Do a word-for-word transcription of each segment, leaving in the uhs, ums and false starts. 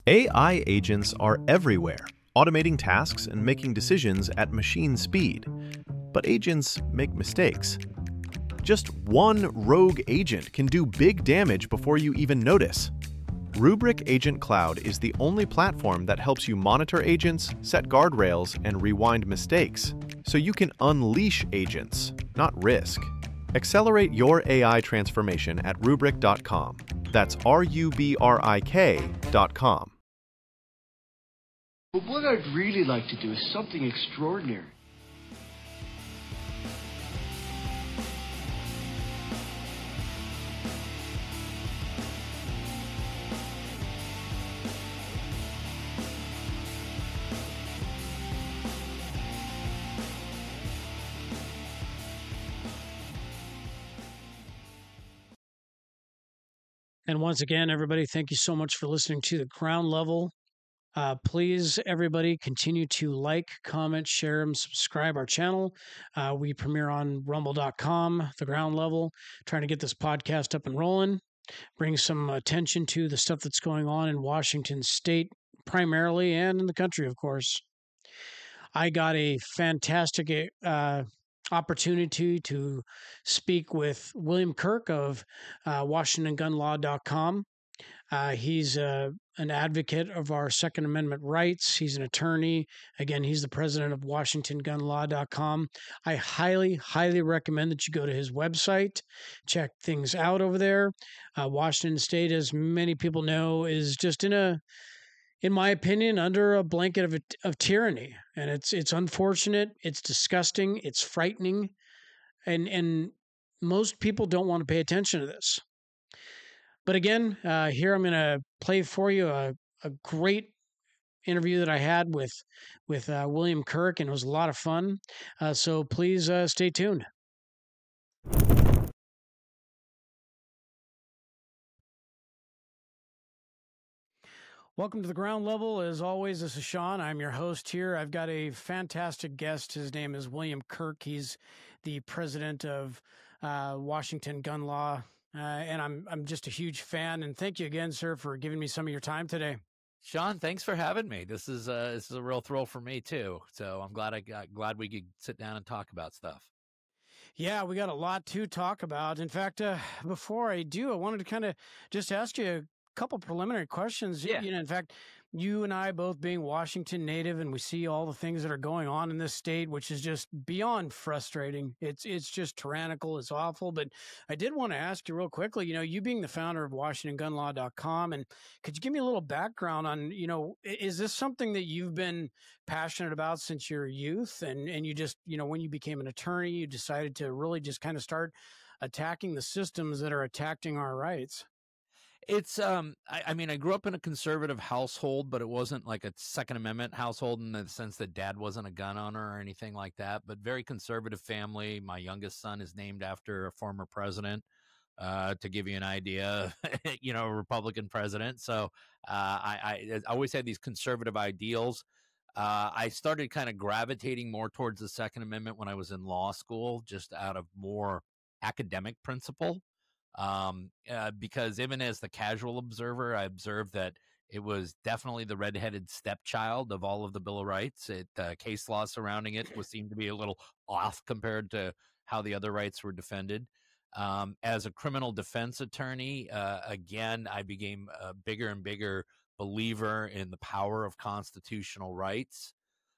A I agents are everywhere, automating tasks and making decisions at machine speed. But agents make mistakes. Just one rogue agent can do big damage before you even notice. Rubrik Agent Cloud is the only platform that helps you monitor agents, set guardrails, and rewind mistakes, so you can unleash agents, not risk. Accelerate your A I transformation at rubrik dot com. That's R U B R I K dot com. But what I'd really like to do is something extraordinary. And once again, everybody, thank you so much for listening to The Ground Level. Uh, please, everybody, continue to like, comment, share, and subscribe our channel. Uh, we premiere on rumble dot com, The Ground Level, trying to get this podcast up and rolling, bring some attention to the stuff that's going on in Washington State primarily, and in the country, of course. I got a fantastic uh, opportunity to speak with William Kirk of uh, Washington Gun Law dot com. Uh, he's uh, an advocate of our Second Amendment rights. He's an attorney. Again, he's the president of Washington Gun Law dot com. I highly, highly recommend that you go to his website, check things out over there. Uh, Washington State, as many people know, is just in a in my opinion, under a blanket of, of tyranny. And it's it's unfortunate, it's disgusting, it's frightening, and and most people don't want to pay attention to this. But again, uh, here I'm going to play for you a, a great interview that I had with with uh, William Kirk, and it was a lot of fun. Uh, so please uh, stay tuned. Welcome to The Ground Level. As always, this is Sean. I'm your host here. I've got a fantastic guest. His name is William Kirk. He's the president of uh, Washington Gun Law, uh, and I'm I'm just a huge fan. And thank you again, sir, for giving me some of your time today. Sean, thanks for having me. This is uh, this is a real thrill for me too. So I'm glad I got glad we could sit down and talk about stuff. Yeah, we got a lot to talk about. In fact, uh, before I do, I wanted to kind of just ask you a couple preliminary questions. Yeah. You know, in fact, you and I both being Washington native, and we see all the things that are going on in this state, which is just beyond frustrating. It's it's just tyrannical. It's awful. But I did want to ask you real quickly, you know, you being the founder of Washington Gun Law dot com, and could you give me a little background on, you know, is this something that you've been passionate about since your youth? And, and you just, you know, when you became an attorney, you decided to really just kind of start attacking the systems that are attacking our rights? It's, um, I, I mean, I grew up in a conservative household, but it wasn't like a Second Amendment household in the sense that dad wasn't a gun owner or anything like that, but very conservative family. My youngest son is named after a former president, uh, to give you an idea, you know, a Republican president. So uh, I, I, I always had these conservative ideals. Uh, I started kind of gravitating more towards the Second Amendment when I was in law school, just out of more academic principle. Um, uh, because even as the casual observer, I observed that it was definitely the redheaded stepchild of all of the Bill of Rights. It uh, case law surrounding it was seemed to be a little off compared to how the other rights were defended. Um, as a criminal defense attorney, uh, again, I became a bigger and bigger believer in the power of constitutional rights.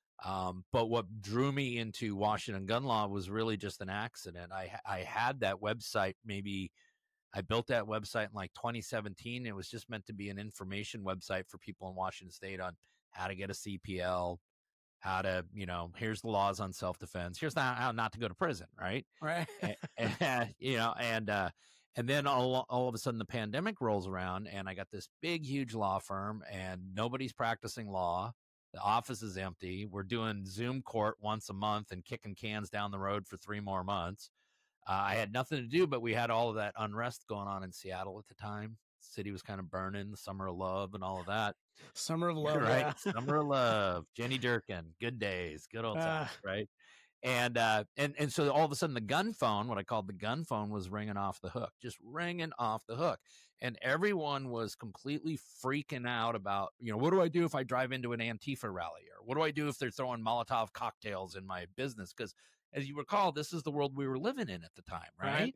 Um, but what drew me into Washington gun law was really just an accident. I I had that website maybe. I built that website in like twenty seventeen. It was just meant to be an information website for people in Washington State on how to get a C P L, how to, you know, here's the laws on self-defense. Here's the, how not to go to prison, right? Right. and, and, you know, and uh, and then all all of a sudden the pandemic rolls around, and I got this big, huge law firm, and nobody's practicing law. The office is empty. We're doing Zoom court once a month and kicking cans down the road for three more months. Uh, I had nothing to do, but we had all of that unrest going on in Seattle at the time. The city was kind of burning, the summer of love and all of that. Summer of love, right? yeah. Summer of love, Jenny Durkin, good days, good old times, uh, right? And uh, and and so all of a sudden, the gun phone, what I called the gun phone, was ringing off the hook, just ringing off the hook, and everyone was completely freaking out about, you know, what do I do if I drive into an Antifa rally, or what do I do if they're throwing Molotov cocktails in my business? Because, as you recall, this is the world we were living in at the time, right? Right.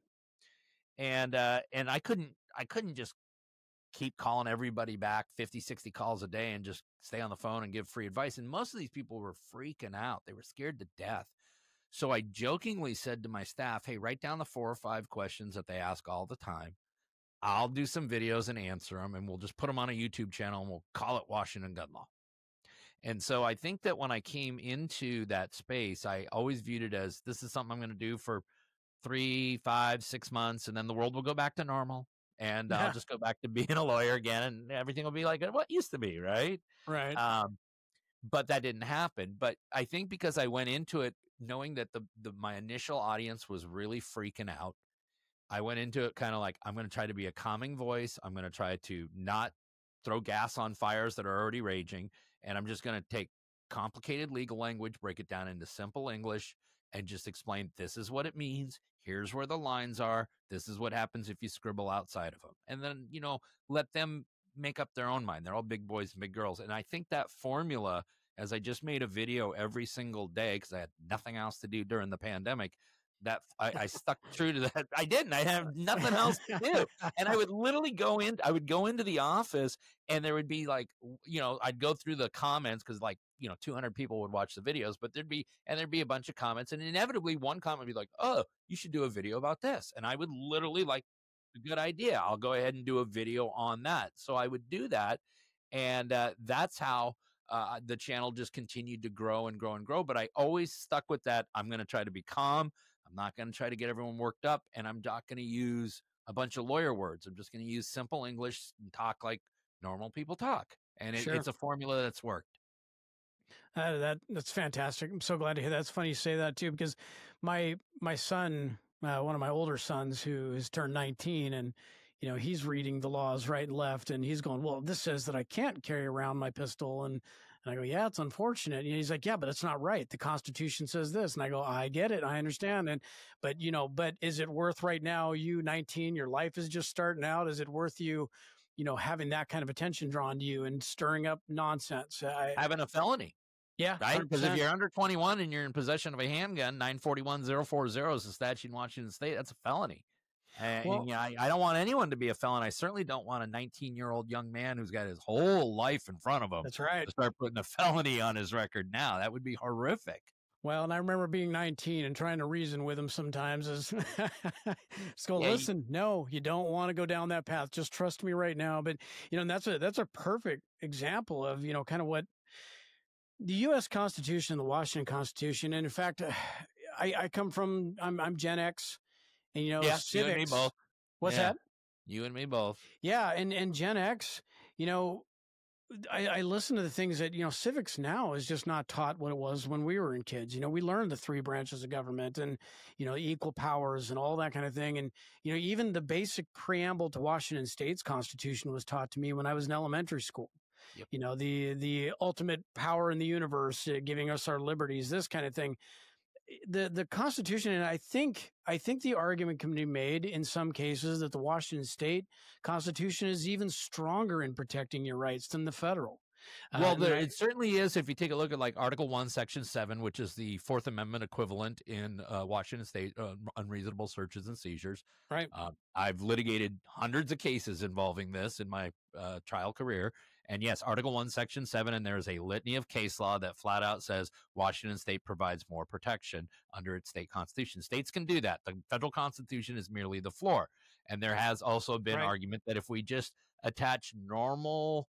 And uh, and I couldn't I couldn't just keep calling everybody back fifty, sixty calls a day and just stay on the phone and give free advice. And most of these people were freaking out; they were scared to death. So I jokingly said to my staff, hey, write down the four or five questions that they ask all the time. I'll do some videos and answer them, and we'll just put them on a YouTube channel, and we'll call it Washington Gun Law. And so I think that when I came into that space, I always viewed it as, this is something I'm going to do for three, five, six months, and then the world will go back to normal, and Yeah. I'll just go back to being a lawyer again, and everything will be like what used to be, right? Right. Um, but that didn't happen. But I think because I went into it knowing that the, the my initial audience was really freaking out, I went into it kind of like, I'm going to try to be a calming voice. I'm going to try to not throw gas on fires that are already raging. And I'm just going to take complicated legal language, break it down into simple English, and just explain, this is what it means. Here's where the lines are. This is what happens if you scribble outside of them. And then, you know, let them make up their own mind. They're all big boys and big girls. And I think that formula, as I just made a video every single day because I had nothing else to do during the pandemic, that I, I stuck true to that. I didn't. I have nothing else to do. And I would literally go in, I would go into the office, and there would be like, you know, I'd go through the comments because like, you know, two hundred people would watch the videos, but there'd be, and there'd be a bunch of comments, and inevitably one comment would be like, oh, you should do a video about this. And I would literally like, a good idea. I'll go ahead and do a video on that. So I would do that. And uh, that's how uh, the channel just continued to grow and grow and grow. But I always stuck with that. I'm going to try to be calm. I'm not going to try to get everyone worked up, and I'm not going to use a bunch of lawyer words. I'm just going to use simple English and talk like normal people talk. And it, Sure. it's a formula that's worked. Uh, that that's fantastic. I'm so glad to hear that. It's funny you say that too, because my my son, uh, one of my older sons, who has turned nineteen, and you know he's reading the laws right and left, and he's going, "Well, this says that I can't carry around my pistol," and and I go, "Yeah, it's unfortunate." And he's like, "Yeah, but it's not right. The Constitution says this." And I go, "I get it, I understand." And but you know, but is it worth right now? You nineteen, your life is just starting out. Is it worth you? You know, having that kind of attention drawn to you and stirring up nonsense? I, Having a felony. Yeah, right. Because if you're under twenty-one and you're in possession of a handgun, nine forty-one oh forty is the statute in Washington State. That's a felony. And, Well- and, yeah, I, I don't want anyone to be a felon. I certainly don't want a nineteen-year-old young man who's got his whole life in front of him That's right. to start putting a felony on his record now. That would be horrific. Well, and I remember being nineteen and trying to reason with him sometimes is just go, Yeah, you- listen, no, you don't want to go down that path. Just trust me right now. But, you know, and that's a, that's a perfect example of, you know, kind of what the U S Constitution and the Washington Constitution. And in fact, I, I come from, I'm, I'm Gen X, and, you know, Yeah, you and me civics. both. What's Yeah. that? You and me both. Yeah, and and Gen X, you know, I, I listen to the things that, you know, civics now is just not taught what it was when we were in kids. You know, we learned the three branches of government and, you know, equal powers and all that kind of thing. And, you know, even the basic preamble to Washington State's Constitution was taught to me when I was in elementary school. Yep. You know, the the ultimate power in the universe, uh, giving us our liberties, this kind of thing. The the Constitution, and I think I think the argument can be made in some cases that the Washington State Constitution is even stronger in protecting your rights than the federal. Uh, Well, and there, I- it certainly is. If you take a look at like Article One, Section Seven, which is the Fourth Amendment equivalent in uh, Washington State, uh, unreasonable searches and seizures. right. Uh, I've litigated hundreds of cases involving this in my uh, trial career. And yes, Article One, Section Seven, and there's a litany of case law that flat out says Washington State provides more protection under its state constitution. States can do that. The federal constitution is merely the floor. And there has also been Right. argument that if we just attach normal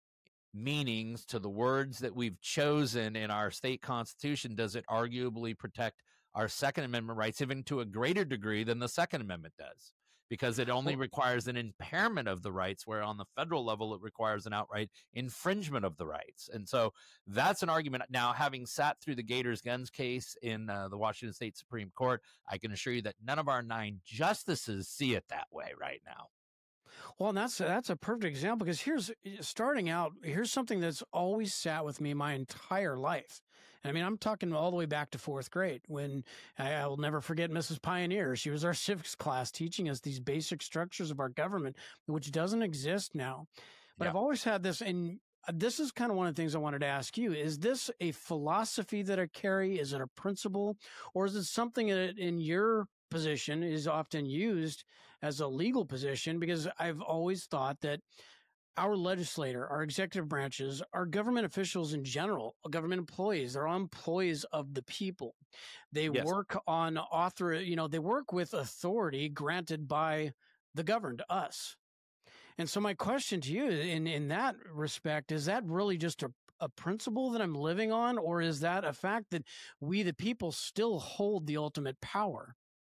meanings to the words that we've chosen in our state constitution, does it arguably protect our Second Amendment rights even to a greater degree than the Second Amendment does? Because it only Well- requires an impairment of the rights, where on the federal level it requires an outright infringement of the rights. And so that's an argument. Now, having sat through the Gators Guns case in uh, the Washington State Supreme Court, I can assure you that none of our nine justices see it that way right now. Well, and that's that's a perfect example because here's starting out. Here's something that's always sat with me my entire life. And I mean, I'm talking all the way back to fourth grade when I, I will never forget Missus Pioneer. She was our civics class teaching us these basic structures of our government, which doesn't exist now. But Yeah. I've always had this, and this is kind of one of the things I wanted to ask you. Is this a philosophy that I carry? Is it a principle? Or is it something that in your position is often used as a legal position? Because I've always thought that our legislator, our executive branches, our government officials in general, government employees, they're all employees of the people. They Yes. work on author, you know, they work with authority granted by the governed, us. And so my question to you in, in that respect, is that really just a, a principle that I'm living on, or is that a fact that we, the people, still hold the ultimate power?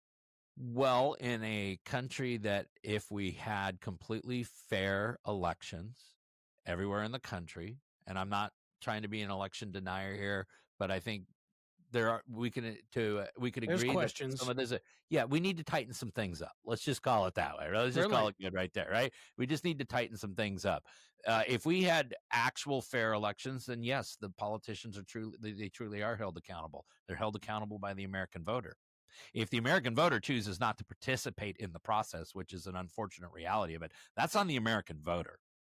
Well, in a country that if we had completely fair elections everywhere in the country, and I'm not trying to be an election denier here, but I think there are we can to uh, we could There's agree that questions. some of this, uh, yeah, we need to tighten some things up. Let's just call it that way. Right? Let's just call Really? it good right there, right? We just need to tighten some things up. Uh, if we had actual fair elections, then yes, the politicians are truly they, they truly are held accountable. They're held accountable by the American voter. If the American voter chooses not to participate in the process, which is an unfortunate reality of it, that's on the American voter.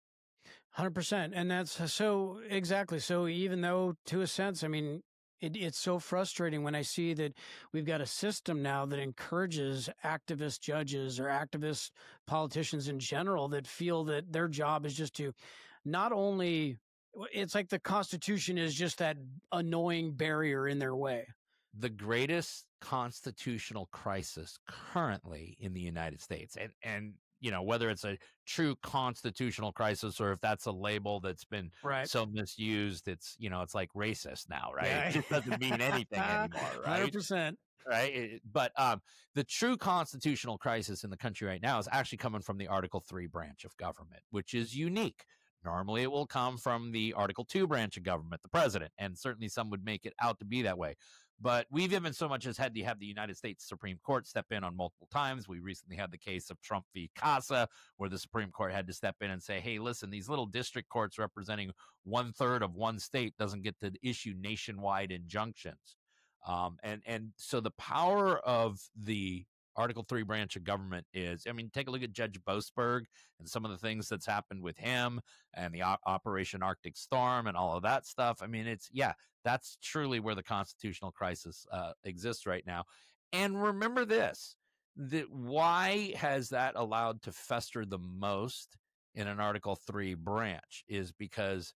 one hundred percent. And that's so exactly. So even though to a sense, I mean, it, it's so frustrating when I see that we've got a system now that encourages activist judges or activist politicians in general that feel that their job is just to not only, it's like the Constitution is just that annoying barrier in their way. The greatest constitutional crisis currently in the United States, and and you know, whether it's a true constitutional crisis or if that's a label that's been Right. so misused, it's, you know, it's like racist now, right? Yeah. It just doesn't mean anything anymore, one hundred right? percent. Right. It- but um, the true constitutional crisis in the country right now is actually coming from the Article three branch of government, which is unique. Normally, it will come from the Article two branch of government, the president, and certainly some would make it out to be that way. But we've even so much as had to have the United States Supreme Court step in on multiple times. We recently had the case of Trump v. Casa, where the Supreme Court had to step in and say, hey, listen, these little district courts representing one third of one state doesn't get to issue nationwide injunctions. Um, and, and so the power of the Article three branch of government is, I mean, take a look at Judge Boasberg and some of the things that's happened with him and the o- Operation Arctic Storm and all of that stuff. I mean, it's, yeah, that's truly where the constitutional crisis uh, exists right now. And remember this, that why has that allowed to fester the most in an Article three branch is because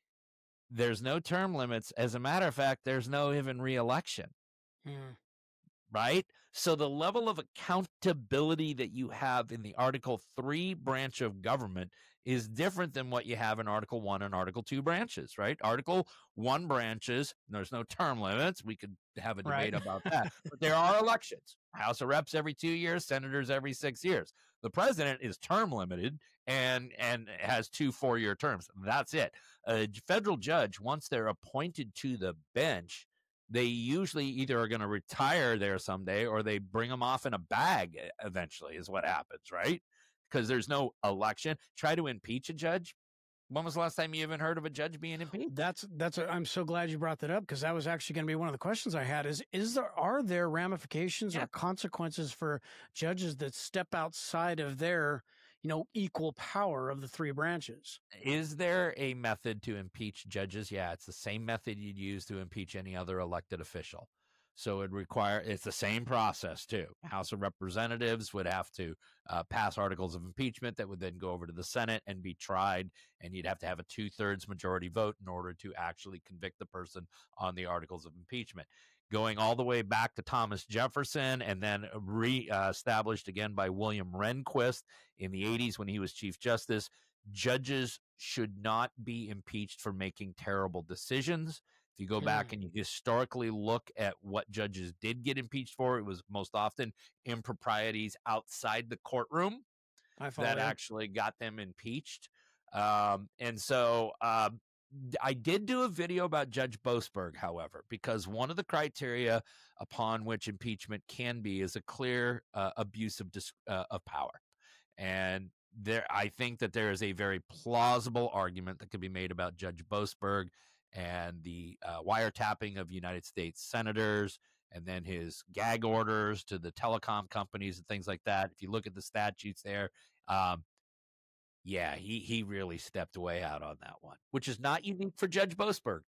there's no term limits. As a matter of fact, there's no even re-election. Mm. Right? So the level of accountability that you have in the Article three branch of government is different than what you have in Article one and Article two branches, right? Article one branches, there's no term limits. We could have a debate Right. about that. But there are elections. House of Reps every two years, senators every six years. The president is term limited and and has two four-year terms. That's it. A federal judge, once they're appointed to the bench, they usually either are going to retire there someday or they bring them off in a bag eventually is what happens, right? Because there's no election. Try to impeach a judge. When was the last time you even heard of a judge being impeached? That's that's. A, I'm so glad you brought that up because that was actually going to be one of the questions I had. Is is there are there ramifications Yeah. or consequences for judges that step outside of their, you know, equal power of the three branches? Is there a method to impeach judges? Yeah, it's the same method you'd use to impeach any other elected official. So it require it's the same process too. House of Representatives would have to uh, pass articles of impeachment that would then go over to the Senate and be tried, and you'd have to have a two-thirds majority vote in order to actually convict the person on the articles of impeachment. Going all the way back to Thomas Jefferson and then re-established again by William Rehnquist in the eighties when he was Chief Justice, judges should not be impeached for making terrible decisions. If you go back Mm. and you historically look at what judges did get impeached for, it was most often improprieties outside the courtroom I follow that you. actually got them impeached. Um, and so um, I did do a video about Judge Boasberg, however, because one of the criteria upon which impeachment can be is a clear uh, abuse of, dis- uh, of power. And there, I think that there is a very plausible argument that could be made about Judge Boasberg and the uh, wiretapping of United States senators, and then his gag orders to the telecom companies and things like that. If you look at the statutes there, um, yeah, he he really stepped way out on that one, which is not unique for Judge Boasberg.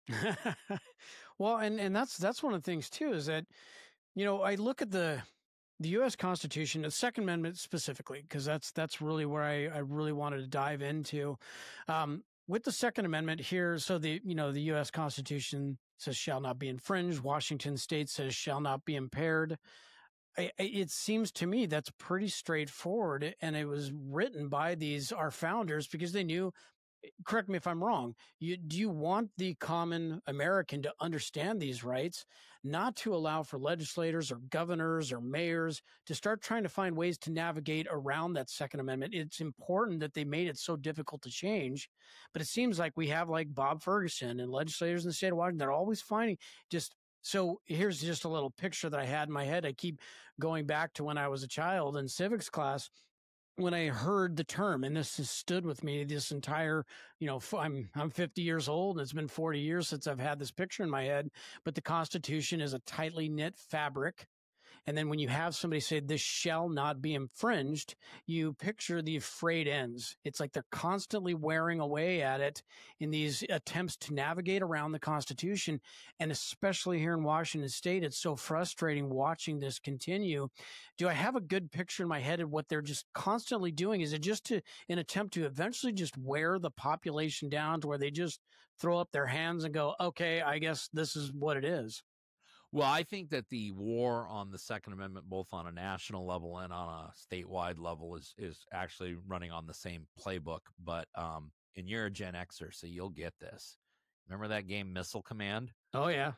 Well, and and that's that's one of the things too, is that, you know, I look at the the U S Constitution, the Second Amendment specifically, because that's that's really where I, I really wanted to dive into. Um, with the Second Amendment here, so the you know the U S Constitution says shall not be infringed. Washington State says shall not be impaired. I, I- it seems to me that's pretty straightforward, and it was written by these our founders because they knew. Correct me if I'm wrong. You, do you want the common American to understand these rights, not to allow for legislators or governors or mayors to start trying to find ways to navigate around that Second Amendment? It's important that they made it so difficult to change, but it seems like we have like Bob Ferguson and legislators in the state of Washington. They're always finding just. So here's just a little picture that I had in my head. I keep going back to when I was a child in civics class, when I heard the term, and this has stood with me this entire, you know, f- I'm I'm fifty years old, and it's been forty years since I've had this picture in my head. But the Constitution is a tightly knit fabric. And then when you have somebody say this shall not be infringed, you picture the frayed ends. It's like they're constantly wearing away at it in these attempts to navigate around the Constitution. And especially here in Washington State, it's so frustrating watching this continue. Do I have a good picture in my head of what they're just constantly doing? Is it just to an attempt to eventually just wear the population down to where they just throw up their hands and go, okay, I guess this is what it is? Well, I think that the war on the Second Amendment, both on a national level and on a statewide level, is is actually running on the same playbook. But um, and you're a Gen Xer, so you'll get this. Remember that game Missile Command? Oh, yeah.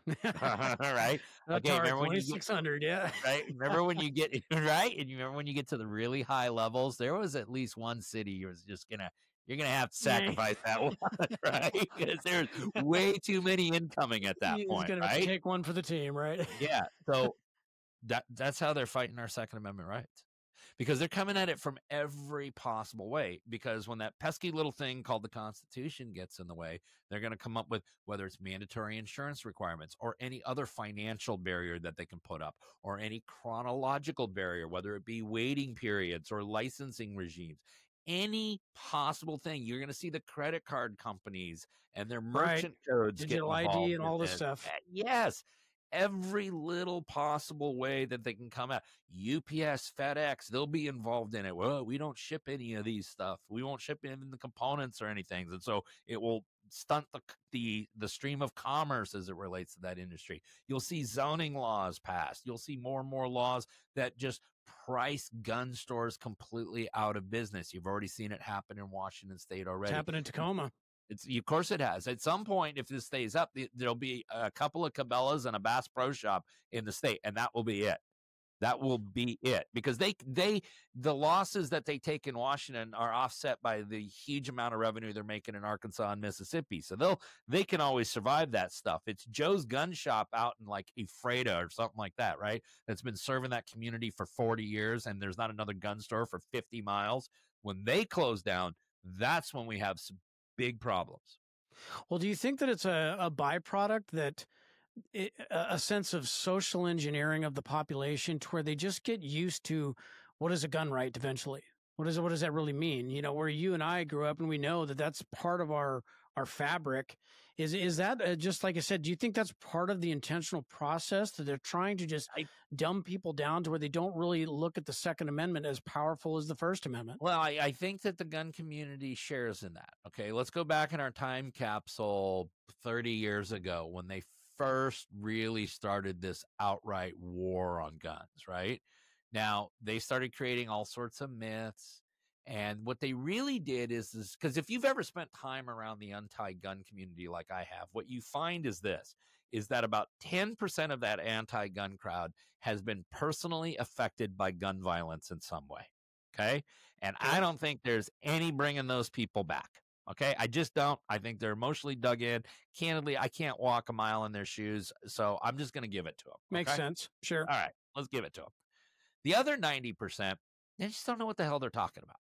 Right? Okay, Atari remember when you get, twenty-six hundred, yeah. right? Remember when you get right? And you remember when you get to the really high levels, there was at least one city you was just gonna you're gonna have to sacrifice that one, right? Because there's way too many incoming at that He's point, gonna have to right? take one for the team, right? Yeah. So that that's how they're fighting our Second Amendment rights. Because they're coming at it from every possible way. Because when that pesky little thing called the Constitution gets in the way, they're going to come up with whether it's mandatory insurance requirements or any other financial barrier that they can put up, or any chronological barrier, whether it be waiting periods or licensing regimes. Any possible thing. You're going to see the credit card companies and their merchant codes get Digital I D involved and all in this this. stuff. Uh, Yes. Every little possible way that they can come out. U P S, FedEx, they'll be involved in it. Well, we don't ship any of these stuff. We won't ship in the components or anything. And so it will stunt the the the stream of commerce as it relates to that industry. You'll see zoning laws passed. You'll see more and more laws that just price gun stores completely out of business. You've already seen it happen in Washington State already. It's happened in Tacoma. It's, of course it has. At some point, if this stays up, there'll be a couple of Cabela's and a Bass Pro Shop in the state, and that will be it. That will be it, because they they the losses that they take in Washington are offset by the huge amount of revenue they're making in Arkansas and Mississippi. So they'll they can always survive that stuff. It's Joe's Gun Shop out in like Ephrata or something like that, right? That's been serving that community for forty years, and there's not another gun store for fifty miles. When they close down, that's when we have some big problems. Well, do you think that it's a, a byproduct that it, a a sense of social engineering of the population to where they just get used to what is a gun right eventually? What is what does that really mean? You know, where you and I grew up and we know that that's part of our our fabric. Is is that uh, just like I said? Do you think that's part of the intentional process that they're trying to just I, dumb people down to where they don't really look at the Second Amendment as powerful as the First Amendment? well, I, I think that the gun community shares in that. Okay, let's go back in our time capsule thirty years ago when they first really started this outright war on guns, right? Now, they started creating all sorts of myths. And what they really did is, is because if you've ever spent time around the anti-gun community like I have, what you find is this, is that about ten percent of that anti-gun crowd has been personally affected by gun violence in some way. Okay. And I don't think there's any bringing those people back. Okay. I just don't. I think they're emotionally dug in. Candidly, I can't walk a mile in their shoes. So I'm just going to give it to them. Makes okay? sense. Sure. All right. Let's give it to them. The other ninety percent, they just don't know what the hell they're talking about.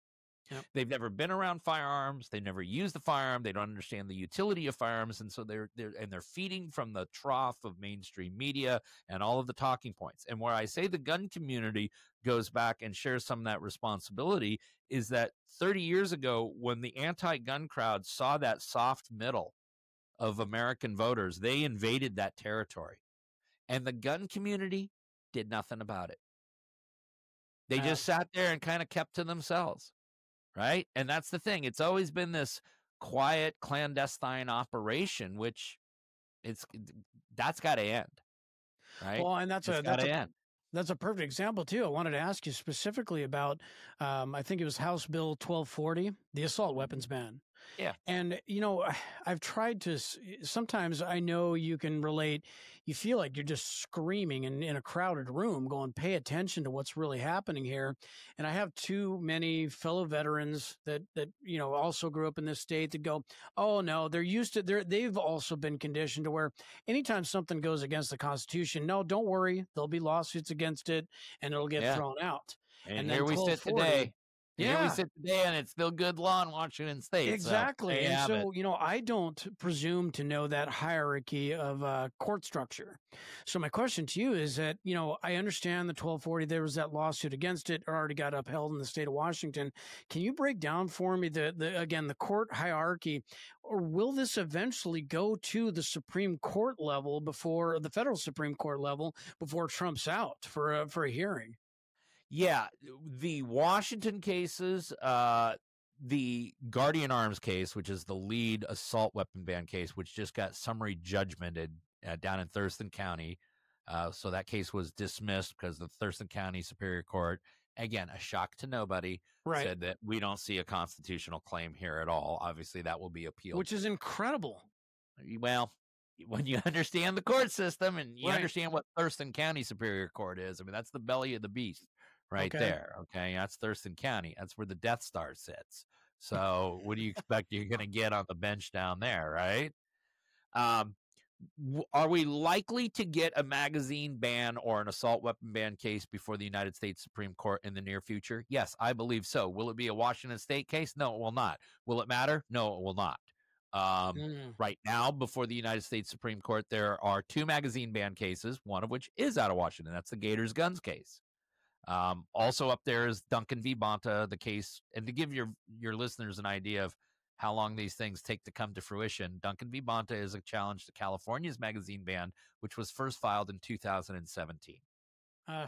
Yep. They've never been around firearms. They never used the firearm. They don't understand the utility of firearms, and so they're they're and they're feeding from the trough of mainstream media and all of the talking points. And where I say the gun community goes back and shares some of that responsibility is that thirty years ago, when the anti-gun crowd saw that soft middle of American voters, they invaded that territory, and the gun community did nothing about it. They Uh, just sat there and kind of kept to themselves. Right. And that's the thing. It's always been this quiet, clandestine operation, which it's that's got to end. Right. well, and that's It's a got that's to a end. That's a perfect example, too. I wanted to ask you specifically about, um, I think it was House Bill twelve forty, the assault weapons ban. Yeah. And, you know, I've tried to, sometimes I know you can relate, you feel like you're just screaming in, in a crowded room going, pay attention to what's really happening here. And I have too many fellow veterans that, that, you know, also grew up in this state that go, oh, no, they're used to, they're, they've also been conditioned to where anytime something goes against the Constitution, no, don't worry, there'll be lawsuits against it and it'll get Yeah. thrown out. And, And here then we sit twelve forty, today. And Here we yeah. sit today, and it's still good law in Washington State. So Exactly. there you And have it. so, you know, I don't presume to know that hierarchy of uh, court structure. So my question to you is that, you know, I understand the twelve forty, there was that lawsuit against it, already got upheld in the state of Washington. Can you break down for me the, the again, the court hierarchy, or will this eventually go to the Supreme Court level before the federal Supreme Court level before Trump's out for a, for a hearing? Yeah, the Washington cases, uh, the Guardian Arms case, which is the lead assault weapon ban case, which just got summary judgmented uh, down in Thurston County. Uh, so that case was dismissed because the Thurston County Superior Court, again, a shock to nobody, Right. said that we don't see a constitutional claim here at all. Obviously, that will be appealed. Which is incredible. Well, when you understand the court system and you Right. understand what Thurston County Superior Court is, I mean, that's the belly of the beast right Okay. there. Okay. That's Thurston County. That's where the Death Star sits. So what do you expect you're going to get on the bench down there? Right. Um, w- are we likely to get a magazine ban or an assault weapon ban case before the United States Supreme Court in the near future? Yes, I believe so. Will it be a Washington State case? No, it will not. Will it matter? No, it will not. Um, Mm. Right now, before the United States Supreme Court, there are two magazine ban cases, one of which is out of Washington. That's the Gators Guns case. Um, also up there is Duncan v. Bonta, the case. And to give your, your listeners an idea of how long these things take to come to fruition, Duncan v. Bonta is a challenge to California's magazine ban, which was first filed in two thousand seventeen. Uh,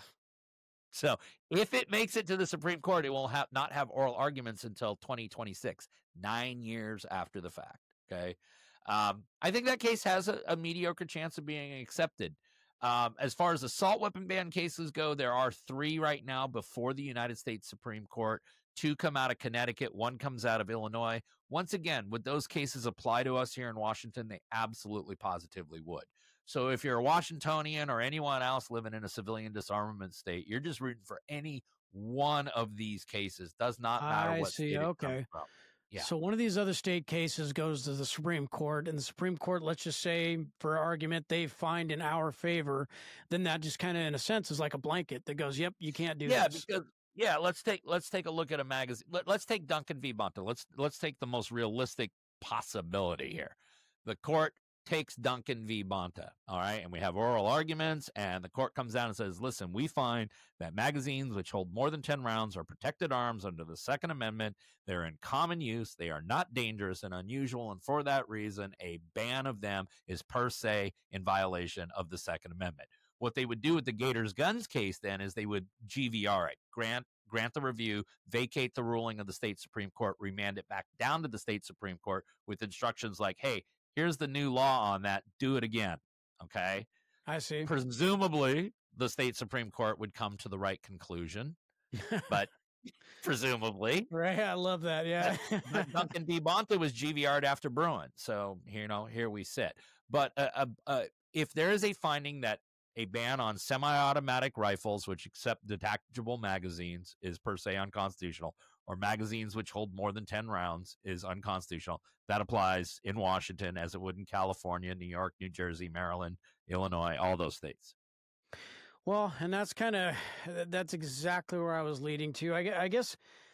So if it makes it to the Supreme Court, it will have not have oral arguments until twenty twenty-six, nine years after the fact. Okay. Um, I think that case has a, a mediocre chance of being accepted. Um, as far as assault weapon ban cases go, there are three right now before the United States Supreme Court. Two come out of Connecticut, one comes out of Illinois. Once again, would those cases apply to us here in Washington? They absolutely positively would. So if you're a Washingtonian or anyone else living in a civilian disarmament state, you're just rooting for any one of these cases. Does not matter I what see. state it Okay. comes from. Yeah. So one of these other state cases goes to the Supreme Court, and the Supreme Court, let's just say, for argument, they find in our favor. Then that just kind of, in a sense, is like a blanket that goes, "Yep, you can't do Yeah, this." because yeah, let's take let's take a look at a magazine. Let, let's take Duncan v. Bonta. Let's let's take the most realistic possibility here. The court takes Duncan v. Bonta, all right, and we have oral arguments, and the court comes down and says, listen, we find that magazines which hold more than ten rounds are protected arms under the Second Amendment. They're in common use. They are not dangerous and unusual, and for that reason, a ban of them is per se in violation of the Second Amendment. What they would do with the Gators Guns case then is they would G V R it, grant grant the review, vacate the ruling of the state Supreme Court, remand it back down to the state Supreme Court with instructions like, hey, here's the new law on that. Do it again. Okay. I see. Presumably, the state Supreme Court would come to the right conclusion, but presumably. Right. I love that. Yeah. But Duncan v. Bonta was G V R'd after Bruin. So, you know, here we sit. But uh, uh, uh, if there is a finding that a ban on semi-automatic rifles, which accept detachable magazines, is per se unconstitutional, or magazines which hold more than ten rounds is unconstitutional, that applies in Washington as it would in California, New York, New Jersey, Maryland, Illinois, all those states. Well, and that's kind of, that's exactly where I was leading to. I, gue- I guess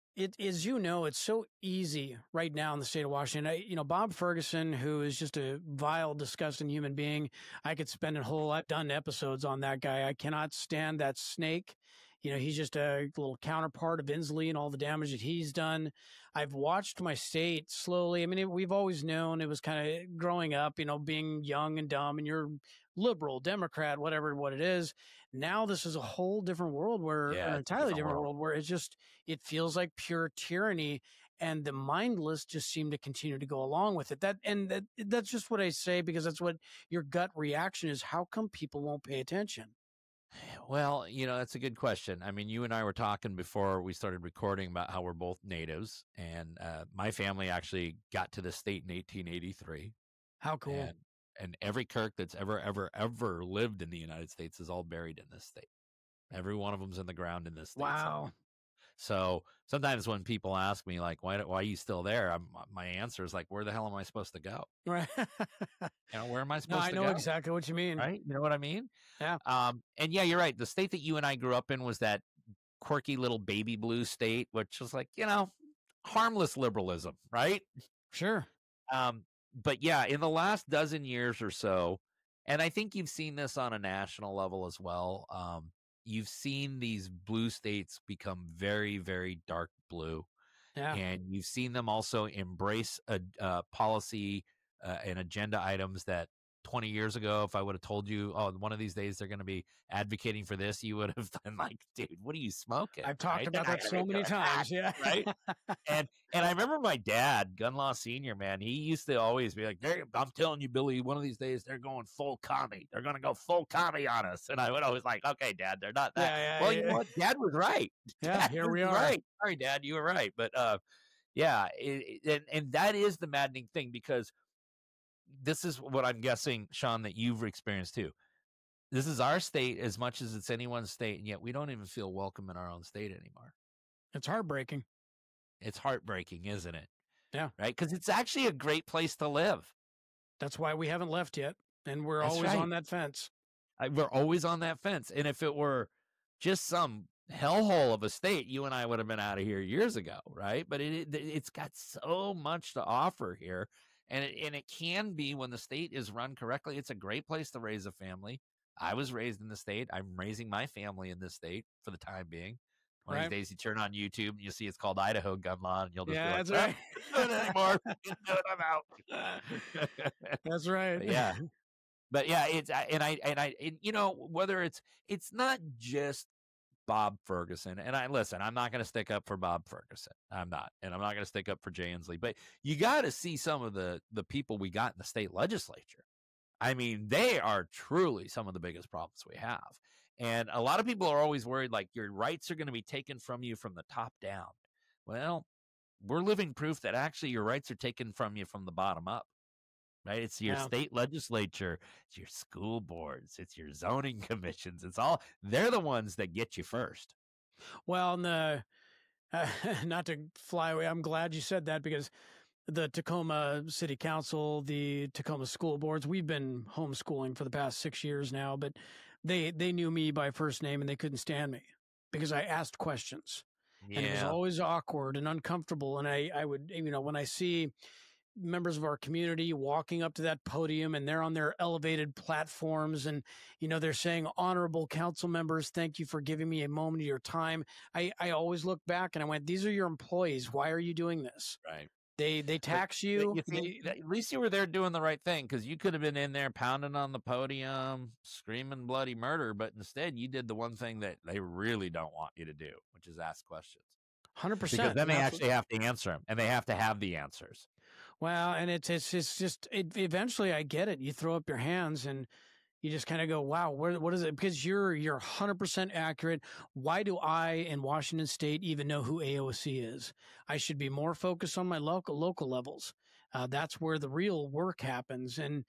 It is, you know, it's so easy right now in the state of Washington. I, you know, Bob Ferguson, who is just a vile, disgusting human being. I could spend a whole, I've done episodes on that guy. I cannot stand that snake. You know, he's just a little counterpart of Inslee and all the damage that he's done. I've watched my state slowly. I mean, it, we've always known it was kind of growing up, you know, being young and dumb, and you're liberal, Democrat, whatever, what it is. Now this is a whole different world where, Yeah, an it's a entirely different different world. world where it's just, it feels like pure tyranny, and the mindless just seem to continue to go along with it. That, and that, that's just what I say, because that's what your gut reaction is. How come people won't pay attention? Well, you know, that's a good question. I mean, you and I were talking before we started recording about how we're both natives, and uh, my family actually got to the state in eighteen eighty-three. How cool. And, and every Kirk that's ever, ever, ever lived in the United States is all buried in this state. Every one of them's in the ground in this state. Wow. Somewhere. So sometimes when people ask me, like, why, why are you still there? I'm, my answer is like, where the hell am I supposed to go? Right. You know, where am I No, supposed I to know go? exactly what you mean. Right? You know what I mean? Yeah. Um, and yeah, you're right. The state that you and I grew up in was that quirky little baby blue state, which was like, you know, harmless liberalism, right? Sure. Um, but yeah, in the last dozen years or so, and I think you've seen this on a national level as well, um, you've seen these blue states become very, very dark blue. Yeah. And you've seen them also embrace a uh, policy uh, and agenda items that twenty years ago, if I would have told you, oh, one of these days they're going to be advocating for this, you would have been like, dude, what are you smoking? I've talked right? about They're that not so gonna be many doing times. that, Yeah. right. And and I remember my dad, Gunlaw Senior, man, he used to always be like, I'm telling you, Billy, one of these days they're going full commie. They're going to go full commie on us. And I would always like, okay, Dad, they're not that. Yeah, yeah, well, yeah. you know what? Dad was right. Yeah, Dad here was we are. Right. Sorry, Dad, you were right. But uh, yeah, it, it, and, and that is the maddening thing, because this is what I'm guessing, Sean, that you've experienced too. This is our state as much as it's anyone's state, and yet we don't even feel welcome in our own state anymore. It's heartbreaking. It's heartbreaking, isn't it? Yeah. Right? Because it's actually a great place to live. That's why we haven't left yet, and we're That's always right. on that fence. I, we're always on that fence. And if it were just some hellhole of a state, you and I would have been out of here years ago, right? But it, it it's got so much to offer here, and it, and it can be, when the state is run correctly, it's a great place to raise a family. I was raised in the state. I'm raising my family in this state for the time being. One Right. of these days, you turn on YouTube and you see it's called Idaho Gun Law, and you'll just Yeah, be that's like, right. "Ah, can't do it anymore. Can't do it, I'm out." That's right. But yeah, but yeah, it's I- and I and I and, you know, whether it's it's not just Bob Ferguson, and I listen, I'm not going to stick up for Bob Ferguson. I'm not, and I'm not going to stick up for Jay Inslee. But you got to see some of the the people we got in the state legislature. I mean, they are truly some of the biggest problems we have. And a lot of people are always worried, like, your rights are going to be taken from you from the top down. Well, we're living proof that actually your rights are taken from you from the bottom up, right? It's your Yeah. state legislature, it's your school boards, it's your zoning commissions. It's all, they're the ones that get you first. Well, and the, uh, not to fly away, I'm glad you said that, because the Tacoma City Council, the Tacoma school boards, we've been homeschooling for the past six years now, but they they knew me by first name, and they couldn't stand me because I asked questions. And it was always awkward and uncomfortable. And I, I would, you know, when I see members of our community walking up to that podium and they're on their elevated platforms and, you know, they're saying, honorable council members, thank you for giving me a moment of your time. I, I always look back and I went, these are your employees. Why are you doing this? Right. They they tax you. You see, They- at least you were there doing the right thing, because you could have been in there pounding on the podium, screaming bloody murder, but instead you did the one thing that they really don't want you to do, which is ask questions. one hundred percent. Because then they And that's actually have to answer them, and they have to have the answers. Well, and it's it's it's just it, eventually I get it. You throw up your hands and you just kind of go, "Wow, where, what is it?" Because you're you're one hundred percent accurate. Why do I in Washington State even know who A O C is? I should be more focused on my local local levels. Uh, that's where the real work happens. And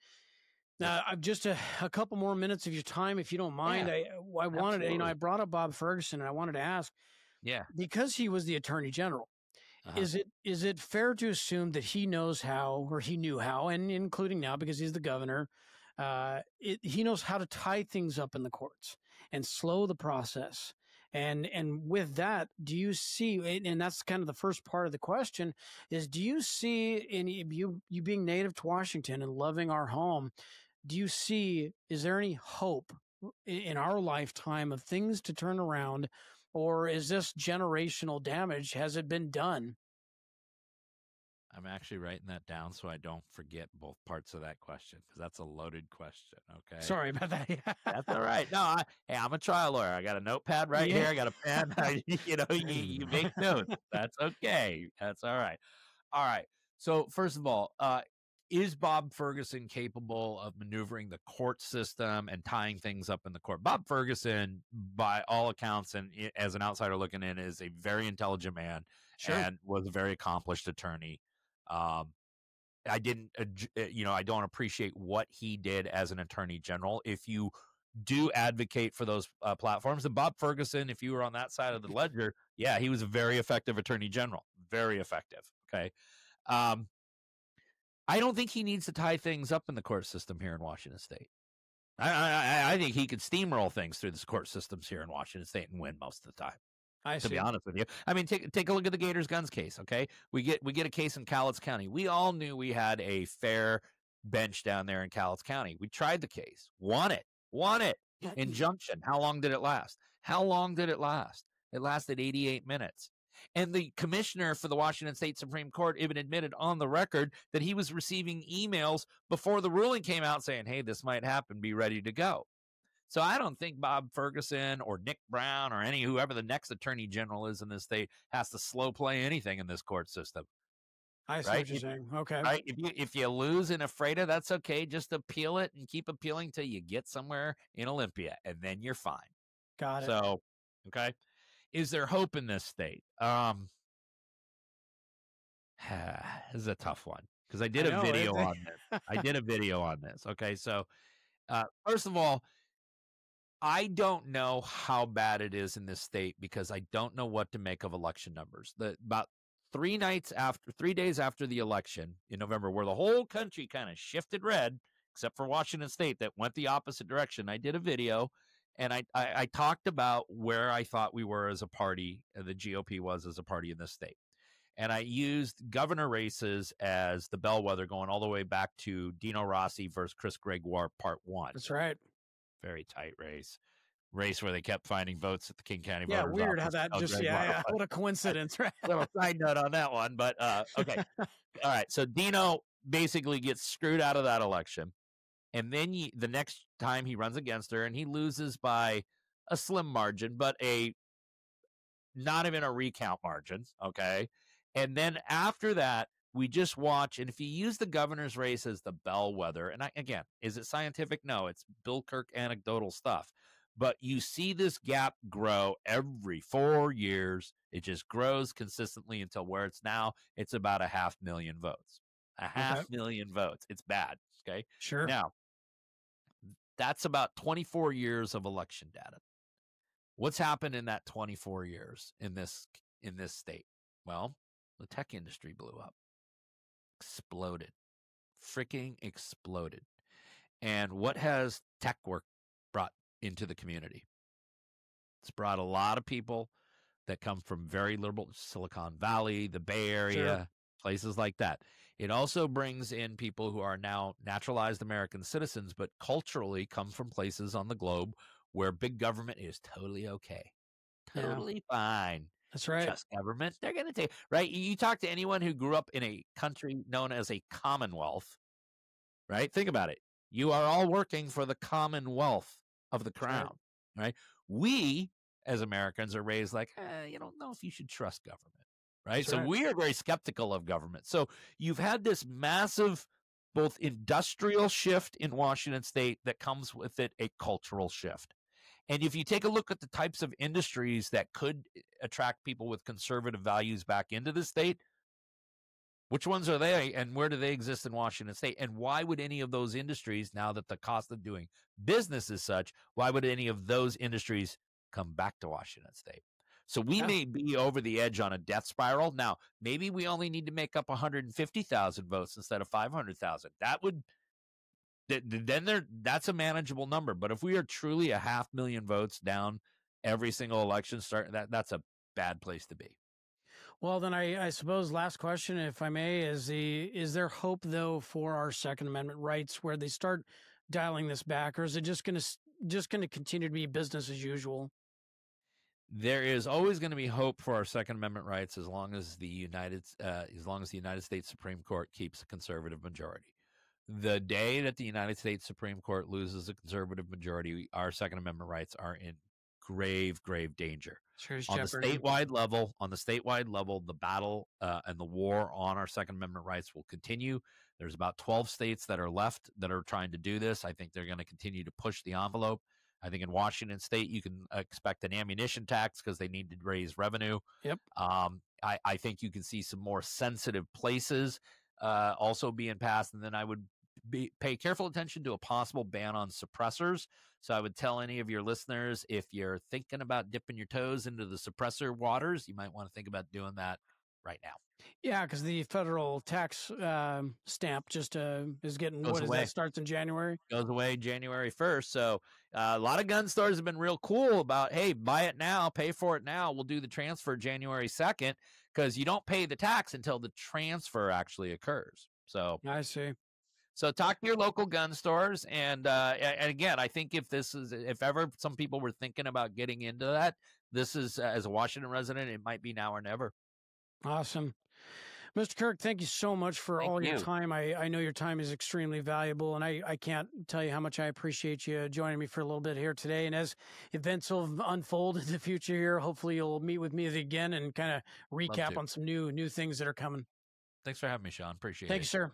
uh, I've just a, a couple more minutes of your time, if you don't mind. Yeah, I I wanted to, you know, I absolutely. brought up Bob Ferguson, and I wanted to ask, Yeah. because he was the Attorney General. Uh-huh. Is it is it fair to assume that he knows how, or he knew how, and including now because he's the governor, uh, it, he knows how to tie things up in the courts and slow the process And and with that, do you see, and that's kind of the first part of the question, is do you see, in you you being native to Washington and loving our home, do you see, is there any hope in our lifetime of things to turn around, or is this generational damage? Has it been done? I'm actually writing that down so I don't forget both parts of that question, because that's a loaded question. Okay. Sorry about that. That's all right. No, I, hey, I'm a trial lawyer. I got a notepad right Yeah. here. I got a pen. I, you know, you, you make notes. That's okay. That's all right. All right. So first of all, uh, is Bob Ferguson capable of maneuvering the court system and tying things up in the court? Bob Ferguson, by all accounts, and i- as an outsider looking in, is a very intelligent man Sure. and was a very accomplished attorney. Um, I didn't, uh, j- uh, you know, I don't appreciate what he did as an attorney general. If you do advocate for those uh, platforms, and Bob Ferguson, if you were on that side of the ledger, yeah, he was a very effective attorney general, very effective. Okay. Um, I don't think he needs to tie things up in the court system here in Washington State. I, I, I think he could steamroll things through the court systems here in Washington State and win most of the time. I To see. be honest with you, I mean, take take a look at the Gators Guns case. Okay, we get we get a case in Cowlitz County. We all knew we had a fair bench down there in Cowlitz County. We tried the case, won it, won it. Injunction. How long did it last? How long did it last? It lasted eighty-eight minutes. And the commissioner for the Washington State Supreme Court even admitted on the record that he was receiving emails before the ruling came out saying, hey, this might happen. Be ready to go. So I don't think Bob Ferguson or Nick Brown or any whoever the next attorney general is in this state has to slow play anything in this court system. I see Right? what you're If- saying. Okay. Right? If you if you lose in Ephrata, that's okay. Just appeal it and keep appealing till you get somewhere in Olympia, and then you're fine. Got it. So, okay. Is there hope in this state? Um, this is a tough one because I did I a know, video it- on this. I did a video on this. Okay, so uh, first of all, I don't know how bad it is in this state because I don't know what to make of election numbers. The about three nights after, three days after the election in November, where the whole country kind of shifted red, except for Washington State that went the opposite direction. I did a video, and I I, I talked about where I thought we were as a party, uh, the G O P was as a party in this state. And I used governor races as the bellwether going all the way back to Dino Rossi versus Chris Gregoire, part one. That's right. Very tight race. Race where they kept finding votes at the King County Yeah, Voters weird how Office. that Oh, just, Gregoire yeah, yeah. won. What a coincidence, right? Little side note on that one, but uh, okay. All right. So Dino basically gets screwed out of that election. And then you, the next time he runs against her and he loses by a slim margin, but a not even a recount margin. Okay. And then after that, we just watch. And if you use the governor's race as the bellwether, and I, again, is it scientific? No, it's Bill Kirk anecdotal stuff. But you see this gap grow every four years. It just grows consistently until where it's now, it's about a half million votes. A half Okay. million votes. It's bad. Okay. Sure. Now, that's about twenty-four years of election data. What's happened in that twenty-four years in this in this state? Well, the tech industry blew up. Exploded. Freaking exploded. And what has tech work brought into the community? It's brought a lot of people that come from very liberal Silicon Valley, the Bay Area, Sure. places like that. It also brings in people who are now naturalized American citizens, but culturally come from places on the globe where big government is totally okay. Yeah. Totally fine. That's right. Trust government. They're going to take, right? You, you talk to anyone who grew up in a country known as a commonwealth, right? Think about it. You are all working for the commonwealth of the right. crown, right? We, as Americans, are raised like, eh, you don't know if you should trust government, right? That's So right. we are very skeptical of government. So you've had this massive, both industrial shift in Washington State that comes with it a cultural shift. And if you take a look at the types of industries that could attract people with conservative values back into the state, which ones are they and where do they exist in Washington State? And why would any of those industries, now that the cost of doing business is such, why would any of those industries come back to Washington State? So we Yeah. may be over the edge on a death spiral. Now, maybe we only need to make up one hundred fifty thousand votes instead of five hundred thousand. That would, th- th- then there, that's a manageable number. But if we are truly a half million votes down every single election start, that that's a bad place to be. Well, then I, I suppose last question, if I may, is the is there hope though for our Second Amendment rights where they start dialing this back, or is it just going to just going to continue to be business as usual? There is always going to be hope for our Second Amendment rights as long as the United uh, as long as the United States Supreme Court keeps a conservative majority. The day that the United States Supreme Court loses a conservative majority, our Second Amendment rights are in grave, grave danger. Serious On jeopardy. the statewide level, on the statewide level, the battle uh, and the war on our Second Amendment rights will continue. There's about twelve states that are left that are trying to do this. I think they're going to continue to push the envelope. I think in Washington State, you can expect an ammunition tax because they need to raise revenue. Yep. Um, I, I think you can see some more sensitive places uh, also being passed. And then I would be, pay careful attention to a possible ban on suppressors. So I would tell any of your listeners, if you're thinking about dipping your toes into the suppressor waters, you might want to think about doing that right now. Yeah, because the federal tax um, stamp just uh, is getting, Goes what is away. that, starts in January? Goes away January first. So uh, a lot of gun stores have been real cool about, hey, buy it now, pay for it now. We'll do the transfer January second because you don't pay the tax until the transfer actually occurs. So I see. So talk to your local gun stores. And, uh, and again, I think if this is, if ever some people were thinking about getting into that, this is, uh, as a Washington resident, it might be now or never. Awesome. Mister Kirk, thank you so much for Thank all your you. time. I, I know your time is extremely valuable, and I, I can't tell you how much I appreciate you joining me for a little bit here today. And as events will unfold in the future here, hopefully you'll meet with me again and kind of recap to. on some new new things that are coming. Thanks for having me, Sean. Appreciate Thank it. you, sir.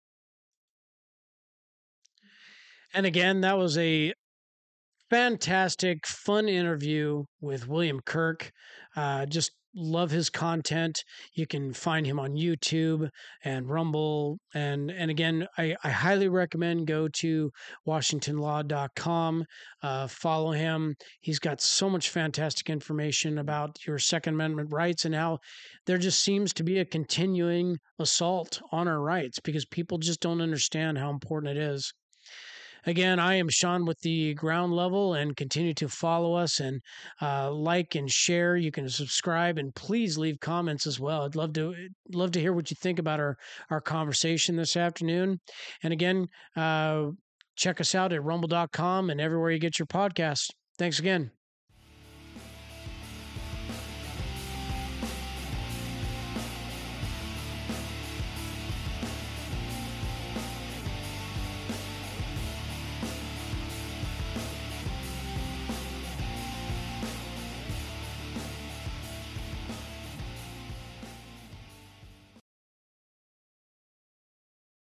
And again, that was a fantastic, fun interview with William Kirk. Uh, just love his content. You can find him on YouTube and Rumble. And and again, I, I highly recommend go to washington law dot com. Uh, follow him. He's got so much fantastic information about your Second Amendment rights and how there just seems to be a continuing assault on our rights because people just don't understand how important it is. Again, I am Sean with the Ground Level, and continue to follow us and uh, like and share. You can subscribe and please leave comments as well. I'd love to love to hear what you think about our our conversation this afternoon. And again, uh, check us out at rumble dot com and everywhere you get your podcasts. Thanks again.